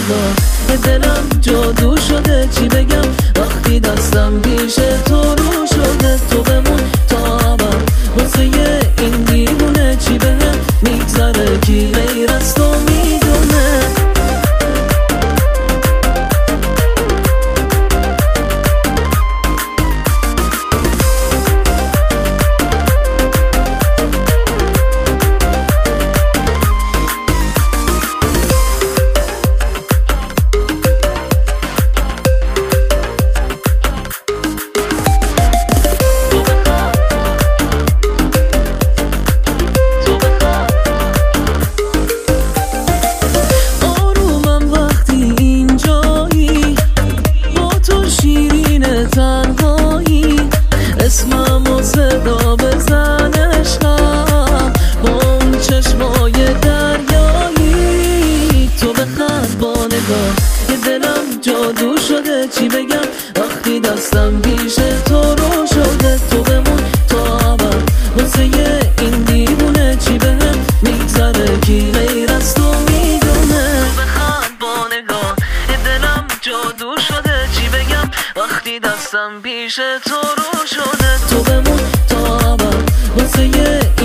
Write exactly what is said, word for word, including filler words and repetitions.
نگاه دلم جادو شده، چی بگم وقتی دستم پیش تو رو شده. تو بمون تا ابد واسه این دیوونه، چی بهم میگذره کی غیر از تو میدونه. تنهایی اسمم و صدا بزن عشقم با اون چشمای دریایی. تو بخند با نگاه یه دلم جادو شده، چی بگم وقتی دستم پیش تو رو شده. تو بمون تا ابد واسه این دیوونه، چی بهم میگذره کی غیر از تو میدونه. تو بخند با نگاه یه دلم جادو شده، چی بگم وقتی دستم پیش تو رو شده. تو بمون تا ابد واسه